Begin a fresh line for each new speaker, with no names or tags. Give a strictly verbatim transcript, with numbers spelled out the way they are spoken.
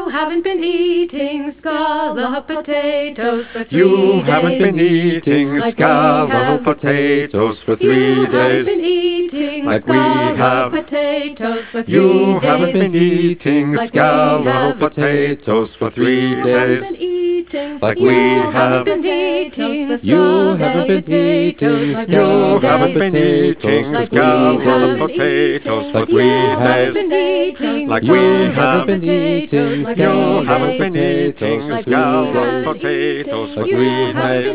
haven't been eating scallop potatoes for three
You
days.
haven't been eating
Like we
scallop
have.
potatoes for
You
three
haven't been
days.
eating
Like we
scallop
have.
potatoes for three
You
days.
haven't been eating
Like we
scallop
have.
potatoes for three
You haven't
days.
been eating.
Like
you
we
haven't
have.
been eating
You
scallop
haven't been
potatoes
eating
like
You
scallop
we
haven't
days.
been
potatoes
eating
for
Like we
three
scallop
have.
days.
potatoes for
Like we
three
You haven't
have.
days.
been eating
Like
You
we
scallop
have.
haven't been
potatoes
eating
like
You
we
scallop
haven't
days.
been
potatoes
eating
for
Like we
three
scallop
haven't
days.
been
potatoes
eating.
for
Like
You
we
three
haven't
have.
been